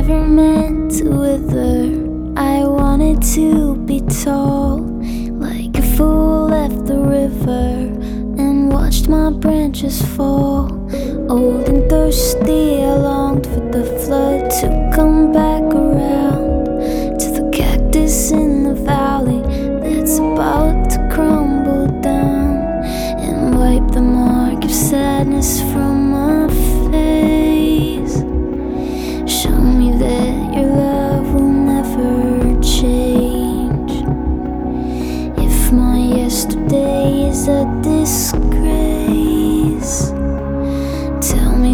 never meant to wither. I wanted to be tall, like a fool left the river and watched my branches fall. Old and thirsty, I longed for the flood to come back around.